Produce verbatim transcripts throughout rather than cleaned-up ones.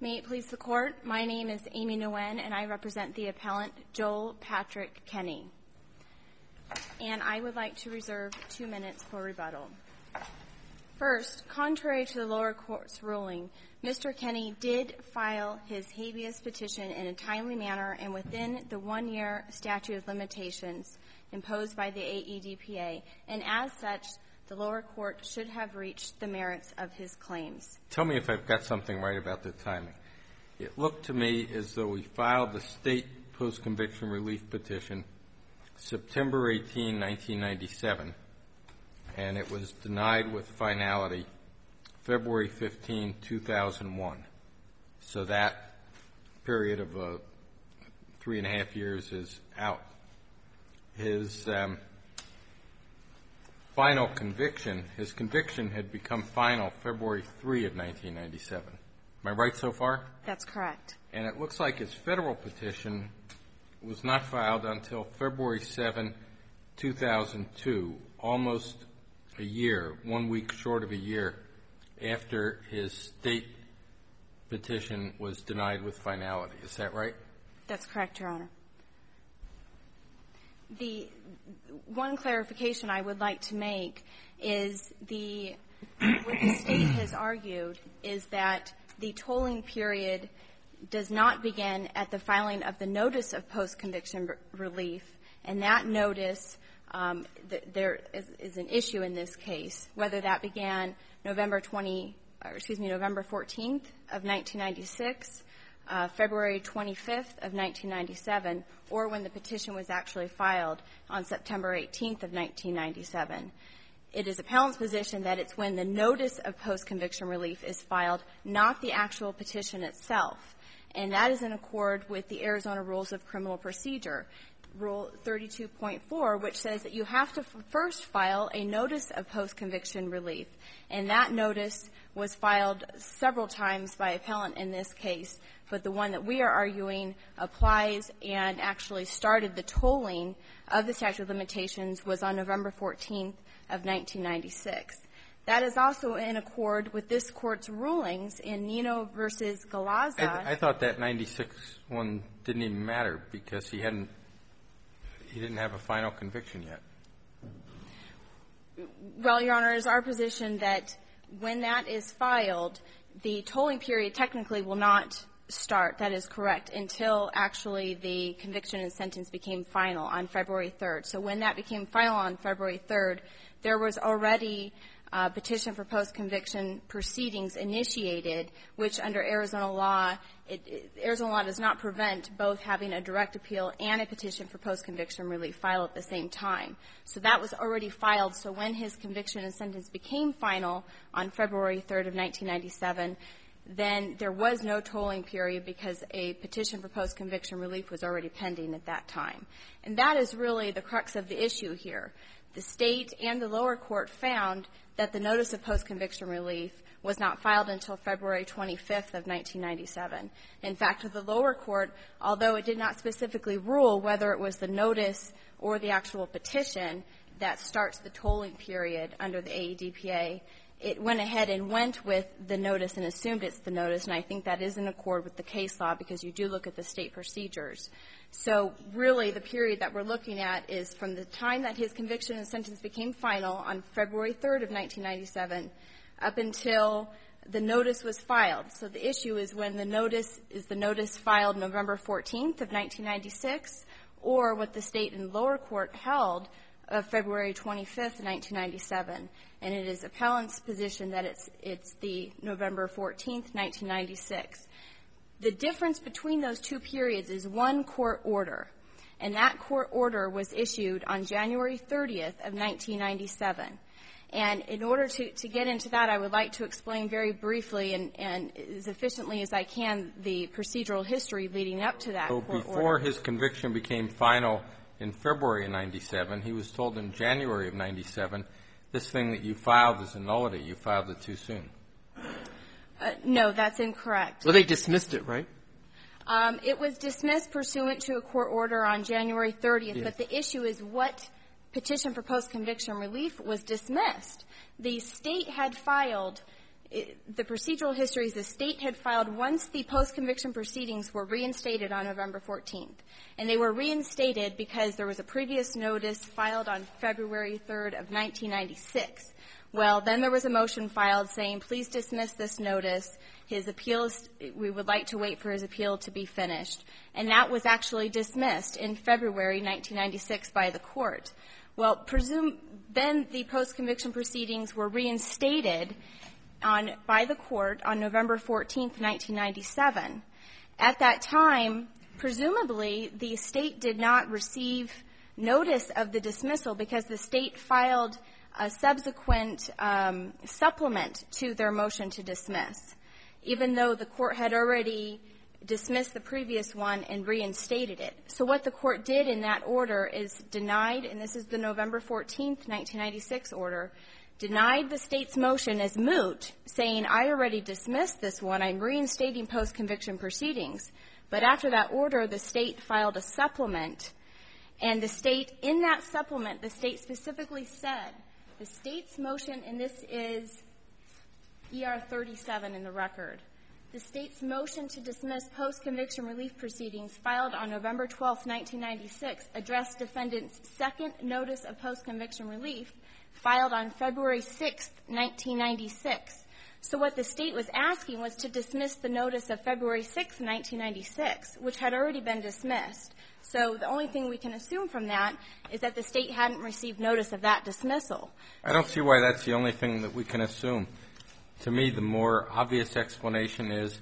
May it please the Court, my name is Amy Nguyen, and I represent the appellant Joel Patrick Kenny. And I would like to reserve two minutes for rebuttal. First, contrary to the lower court's ruling, Mister Kenny did file his habeas petition in a timely manner and within the one-year statute of limitations imposed by the A E D P A, and as such, the lower court should have reached the merits of his claims. Tell me if I've got something right about the timing. It looked to me as though we filed the state post-conviction relief petition September eighteenth, nineteen ninety-seven, and it was denied with finality February fifteenth, two thousand one. So that period of uh, three and a half years is out. His um, final conviction, his conviction had become final February third of nineteen ninety-seven. Am I right so far? That's correct. And it looks like his federal petition was not filed until February seventh, two thousand two, almost a year, one week short of a year after his state petition was denied with finality. Is that right? That's correct, Your Honor. The one clarification I would like to make is the what the state has argued is that the tolling period does not begin at the filing of the notice of post-conviction relief, and that notice, um, th there is, is an issue in this case, whether that began November twentieth, or excuse me, November fourteenth of nineteen ninety-six, uh, February twenty-fifth of nineteen ninety-seven, or when the petition was actually filed on September eighteenth of nineteen ninety-seven. It is appellant's position that it's when the notice of post-conviction relief is filed, not the actual petition itself. And that is in accord with the Arizona Rules of Criminal Procedure, Rule thirty-two point four, which says that you have to f first file a notice of post-conviction relief. And that notice was filed several times by appellant in this case, but the one that we are arguing applies and actually started the tolling of the statute of limitations was on November fourteenth of nineteen ninety-six. That is also in accord with this Court's rulings in Nino versus Galaza. I, I thought that ninety-six one didn't even matter because he hadn't he didn't have a final conviction yet. Well, Your Honor, it is our position that when that is filed, the tolling period technically will not start, that is correct, until actually the conviction and sentence became final on February third. So when that became final on February third, there was already a petition for post-conviction proceedings initiated, which under Arizona law, it, it, Arizona law does not prevent both having a direct appeal and a petition for post-conviction relief filed at the same time. So that was already filed. So when his conviction and sentence became final on February third of nineteen ninety-seven, then there was no tolling period because a petition for post-conviction relief was already pending at that time. And that is really the crux of the issue here. The State and the lower court found that the notice of post-conviction relief was not filed until February twenty-fifth of nineteen ninety-seven. In fact, the lower court, although it did not specifically rule whether it was the notice or the actual petition that starts the tolling period under the A E D P A, it went ahead and went with the notice and assumed it's the notice, and I think that is in accord with the case law because you do look at the State procedures. So really, the period that we're looking at is from the time that his conviction and sentence became final on February third of nineteen ninety-seven up until the notice was filed. So the issue is when the notice is the notice filed November fourteenth of nineteen ninety-six, or what the State and lower court held of February twenty-fifth, nineteen ninety-seven. And it is appellant's position that it's it's the November fourteenth, nineteen ninety-six. The difference between those two periods is one court order, and that court order was issued on January thirtieth of nineteen ninety-seven. And in order to, to get into that, I would like to explain very briefly and, and as efficiently as I can the procedural history leading up to that so court before order. His conviction became final in February of ninety-seven, he was told in January of ninety-seven, this thing that you filed is a nullity. You filed it too soon. Uh, no, that's incorrect. Well, they dismissed it, right? Um, it was dismissed pursuant to a court order on January thirtieth, Yes. but the issue is what petition for post-conviction relief was dismissed. The State had filed it, the procedural history is the State had filed once the post-conviction proceedings were reinstated on November fourteenth. And they were reinstated because there was a previous notice filed on February third of nineteen ninety-six. Well, then there was a motion filed saying, please dismiss this notice. His appeal is, we would like to wait for his appeal to be finished. And that was actually dismissed in February nineteen ninety-six by the court. Well, presume, then the post-conviction proceedings were reinstated on, by the court on November fourteenth, nineteen ninety-seven. At that time, presumably, the State did not receive notice of the dismissal because the State filed a subsequent um, supplement to their motion to dismiss, even though the court had already dismissed the previous one and reinstated it. So what the court did in that order is denied, and this is the November fourteenth, nineteen ninety-six order, denied the State's motion as moot, saying, I already dismissed this one. I'm reinstating post-conviction proceedings. But after that order, the State filed a supplement, and the State, in that supplement, the State specifically said, the State's motion, and this is E R thirty-seven in the record, the State's motion to dismiss post-conviction relief proceedings filed on November twelfth, nineteen ninety-six, addressed defendant's second notice of post-conviction relief filed on February sixth, nineteen ninety-six. So what the State was asking was to dismiss the notice of February sixth, nineteen ninety-six, which had already been dismissed. So the only thing we can assume from that is that the State hadn't received notice of that dismissal. I don't see why that's the only thing that we can assume. To me, the more obvious explanation is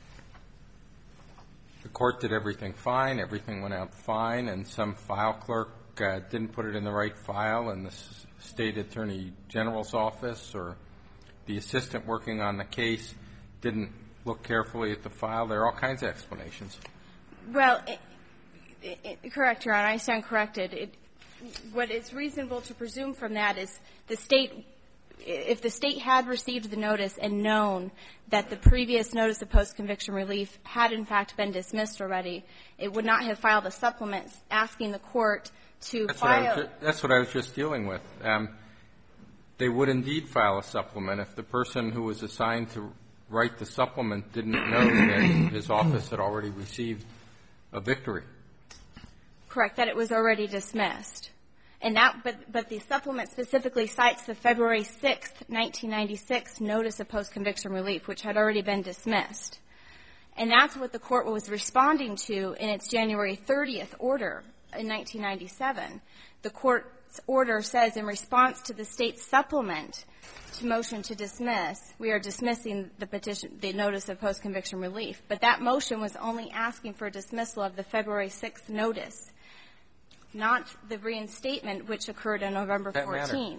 the court did everything fine, everything went out fine, and some file clerk uh, didn't put it in the right file in the State Attorney General's office, or the assistant working on the case didn't look carefully at the file. There are all kinds of explanations. Well, it, it, it, correct, Your Honor. I stand corrected. It, what is reasonable to presume from that is the State, if the State had received the notice and known that the previous notice of post-conviction relief had, in fact, been dismissed already, it would not have filed a supplement asking the court to that's file. What I was ju- that's what I was just dealing with. Um, they would indeed file a supplement if the person who was assigned to write the supplement didn't know that his office had already received a victory. Correct, that it was already dismissed. And that, but, but the supplement specifically cites the February sixth, nineteen ninety-six notice of post-conviction relief, which had already been dismissed. And that's what the court was responding to in its January thirtieth order in nineteen ninety-seven. The court's order says, in response to the State's supplement to motion to dismiss, we are dismissing the petition, the notice of post-conviction relief. But that motion was only asking for dismissal of the February sixth notice, not the reinstatement, which occurred on November fourteenth.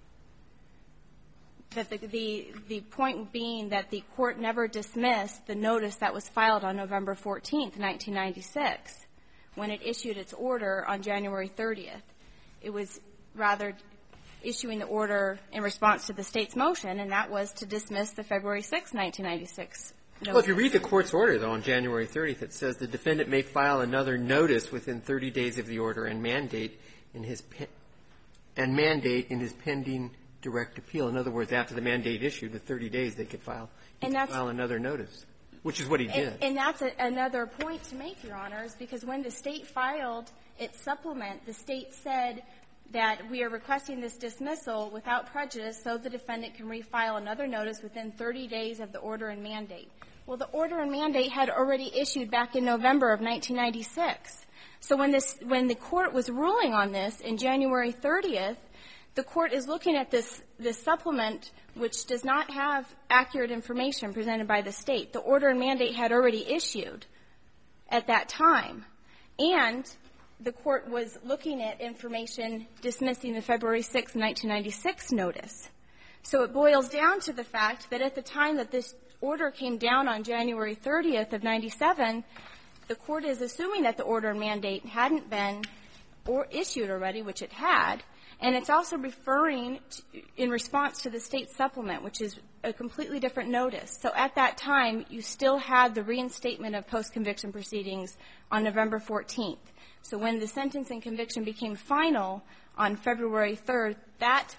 That the, the, the point being that the court never dismissed the notice that was filed on November fourteenth, nineteen ninety-six, when it issued its order on January thirtieth. It was rather issuing the order in response to the State's motion, and that was to dismiss the February sixth, nineteen ninety-six notice. Well, if you read the court's order, though, on January thirtieth, it says the defendant may file another notice within thirty days of the order and mandate in his pe- and mandate in his pending direct appeal. In other words, after the mandate issued, the thirty days they could file, he and could that's, file another notice, which is what he did. And, and that's a, another point to make, Your Honors, because when the State filed its supplement, the State said that we are requesting this dismissal without prejudice so the defendant can refile another notice within thirty days of the order and mandate. Well, the order and mandate had already issued back in November of nineteen ninety-six. So when this, when the court was ruling on this in January thirtieth, the court is looking at this, this supplement, which does not have accurate information presented by the State. The order and mandate had already issued at that time. And the court was looking at information dismissing the February sixth, nineteen ninety-six notice. So it boils down to the fact that at the time that this order came down on January thirtieth of ninety-seven, the court is assuming that the order and mandate hadn't been or issued already, which it had, and it's also referring to, in response to the State supplement, which is a completely different notice. So at that time, you still had the reinstatement of post-conviction proceedings on November fourteenth. So when the sentence and conviction became final on February third, that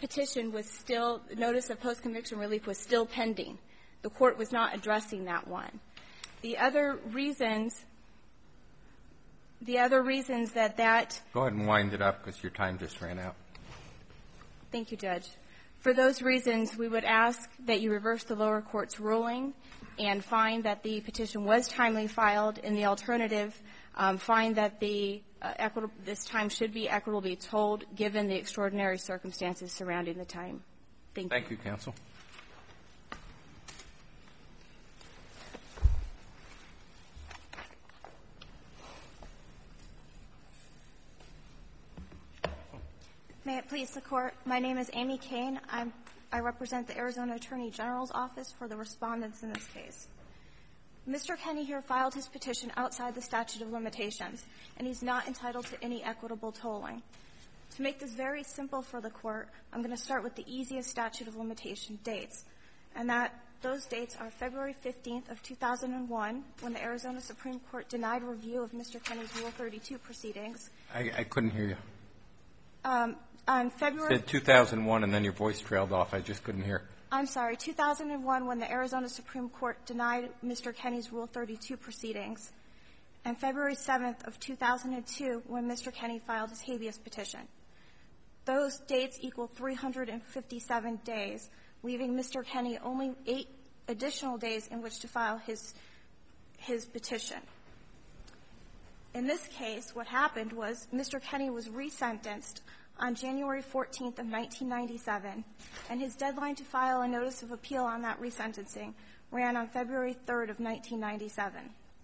petition was still, notice of post-conviction relief was still pending. The Court was not addressing that one. The other reasons, the other reasons that that Go ahead and wind it up because your time just ran out. Thank you, Judge. For those reasons, we would ask that you reverse the lower court's ruling and find that the petition was timely filed. In the alternative, um, find that the uh, equitable, this time should be equitably told given the extraordinary circumstances surrounding the time. Thank you. Thank you, counsel. May it please the Court. My name is Amy Kane. I'm, I represent the Arizona Attorney General's Office for the respondents in this case. Mister Kenney here filed his petition outside the statute of limitations, and he's not entitled to any equitable tolling. To make this very simple for the Court, I'm going to start with the easiest statute of limitation dates, and that those dates are February fifteenth of two thousand one, when the Arizona Supreme Court denied review of Mister Kenney's Rule thirty-two proceedings. I, I couldn't hear you. Um, on February You said two thousand one, and then your voice trailed off. I just couldn't hear. I'm sorry, two thousand one, when the Arizona Supreme Court denied Mister Kenney's Rule thirty-two proceedings, and February seventh of two thousand two, when Mister Kenney filed his habeas petition. Those dates equal three hundred fifty-seven days, leaving Mister Kenney only eight additional days in which to file his his petition. In this case, what happened was Mister Kenney was resentenced on January fourteenth of nineteen ninety-seven, and his deadline to file a notice of appeal on that resentencing ran on February third of nineteen ninety-seven.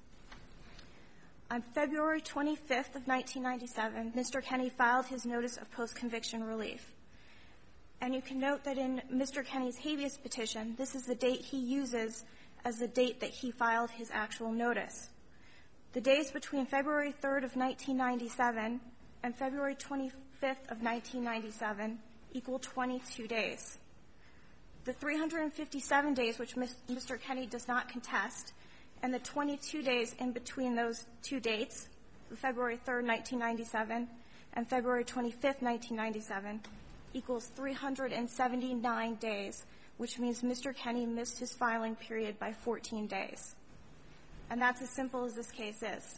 On February twenty-fifth of nineteen ninety-seven, Mister Kenney filed his notice of post-conviction relief. And you can note that in Mister Kenney's habeas petition, this is the date he uses as the date that he filed his actual notice. The days between February third of nineteen ninety-seven and February twenty-fifth of nineteen ninety-seven equal twenty-two days. The three hundred fifty-seven days, which Mister Kenney does not contest, and the twenty-two days in between those two dates, February third, nineteen ninety-seven, and February twenty-fifth, nineteen ninety-seven, equals three hundred seventy-nine days, which means Mister Kenney missed his filing period by fourteen days. And that's as simple as this case is.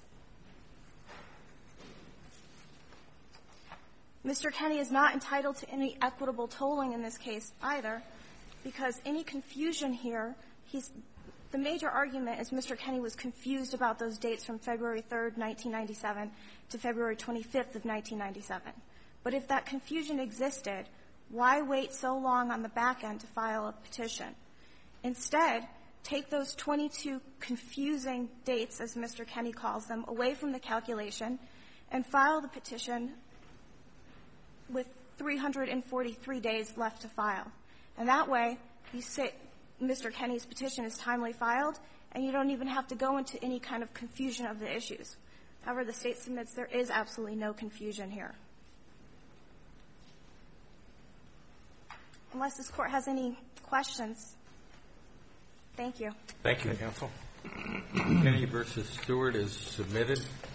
Mister Kenney is not entitled to any equitable tolling in this case either, because any confusion here, he's the major argument is Mister Kenney was confused about those dates from February third, nineteen ninety-seven to February twenty-fifth of nineteen ninety-seven. But if that confusion existed, why wait so long on the back end to file a petition? Instead, take those twenty-two confusing dates, as Mister Kenney calls them, away from the calculation and file the petition with three hundred forty-three days left to file. And that way, you say Mister Kenney's petition is timely filed, and you don't even have to go into any kind of confusion of the issues. However, the State submits there is absolutely no confusion here. Unless this Court has any questions. Thank you. Thank you, counsel. Kenney v. Stewart is submitted.